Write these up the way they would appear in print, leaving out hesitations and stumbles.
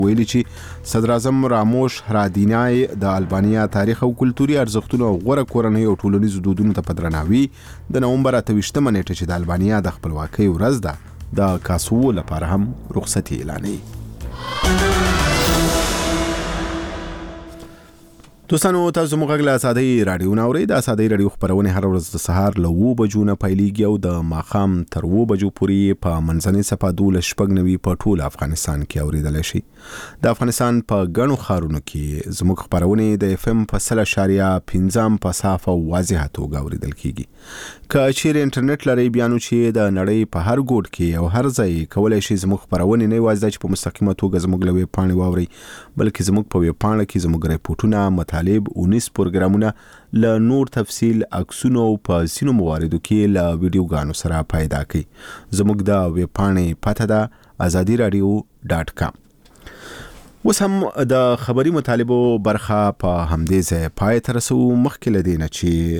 ویلي چې صدر اعظم راموش هرادینای د البانیا تاریخ او کلتوري ارزښتونو او غوره کورنۍ او ټولنیزو دودونو ته په درناوي د نومبر 28 نیټه چې د البانیا د خپلواکۍ ورځ ده د کاسوو لپاره هم رخصتي اعلانوي. دوستانو تاسو موږ غږ له آزادۍ راډیو نه اورئ. د آزادۍ راډیو خپرونې هر ورځ د سهار له 9 بجو نه پیلېږي او د ماښام تر 9 بجو پورې په منځنۍ صفحه 12 په ټول افغانستان کې اوریدلی شي. د افغانستان په ګڼو ښارونو کې زموږ خپرونې د FM په 100.5 په صافه او واضحه توګه اوریدل کیږي. که چیرې انټرنیټ لرئ بیا نو چې د نړۍ په هر ګوټ کې او هر ځای کولی شي زموږ خپرونې نه یوازې چې په مستقیمه توګه زموږ له ویب پاڼې واورئ بلکې زموږ په ویب پاڼه کې زموږ ریپورټونه مطالب 19 پروګرامونه له نور تفصیل عکسونو په ځینو مواردو کې له ویډیوګانو سره پیدا کړئ. زموږ د ویب پاڼې پته ده azadiradio.com. اوس هم د خبري مطالبو برخه په همدې ځای پای ته رسو. مخکې له دې نه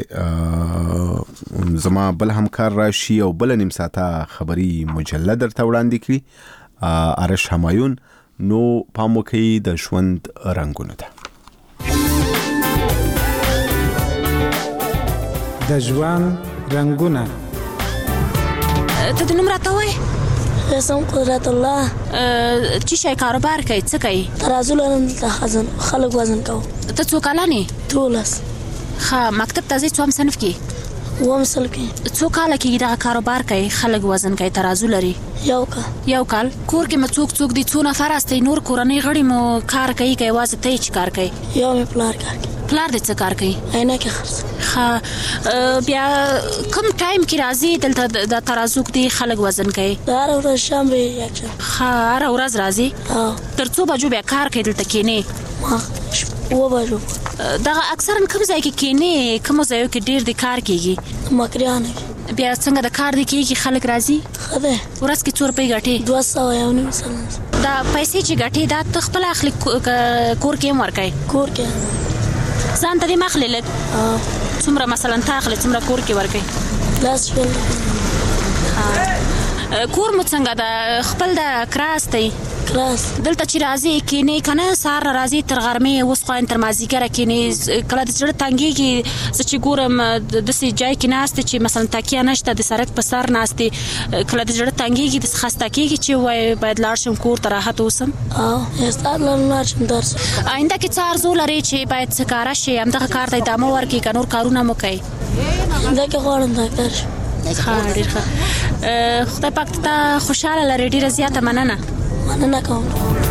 چې زما بل همکار راشي او بل نیم ساعته خبري مجله درته وړاندې کړي ارش همایون، نو پام وکړئ د ژوند رنګونو ته. د ژوند رنګونه. ته د نوم راته وایې؟ اسم قدرت الله. چی شای کاروبار کوي؟ څه کوي؟ ترازو لرم دلته خلک وزن کوم. ته څو کلن یې؟ 12. ښه مکتب ته ځې؟ څوم صنف کې؟ 9 صنف کې. څو کاله کېږي دغه کاروبار کوي؟ خلک وزن کوي، ترازو لري؟ 1 کال. 1 کال. کور کې مو څوک دي؟ څو نفر استئ؟ نور کورنۍ غړي مو کار کوي که یوازې ته یې چې کار کوي؟ یو مې پلار کار کوي. پلار دې څه کار کوي؟ عینکې خرڅوي. ښه بیا کوم ټایم کې راځي دلته د ترازو کې خلک وزن کوي؟ هره ورځ شنبه یکشنبه. ښه هره ورځ راځي؟ تر څو بجو بیا کار کوي دلته کېنې؟ ما 7 بجو. دغه اکثرا کوم ځای کې کېنې؟ کومو ځایو کې ډېر د کار کېږي؟ مکریانو کې. بیا څنګه د کار دی کېږي؟ خلک راځي؟ ښه دی. ورځ کې څو روپۍ ګټې؟ 200 دا پیسې چې ګټې دا ته خپله اخلي کور کې هم ورکوي؟ کور کې ځان ته دې م اخلي لږ؟ څومره مثلا ته اخلي څومره کور کې ورکوي؟ 10 شپېلې. کور مو څنګه ده؟ خپل د کراس دی؟ کراس. دلته چې راځي کېنې که نه سهار راځي تر غرمې اوس خو تر مازدیګره کېنې؟ کله د زړه تنګېږي زه چې ګورم داسې جای کې ناستې چې مثلا تکیه نشته د سړک په سر ناستې کله د زړه تنګېږي داسې خسته کېږي چې وایي باید لاړ شم کور ته راحت اوسم؟ استاد لرم لاړ شم درس. آینده کې څه آرزو لرې چې باید څه کاره شي همدغه کار ته ادامه ورکړي که نور کارونه مو کوي؟ همدا کې غواړم ډاکټر شم. ښه ډېر ښه. خدای پاک ته خوشحاله لرې. ډېره زیاته مننه. مننه کوم.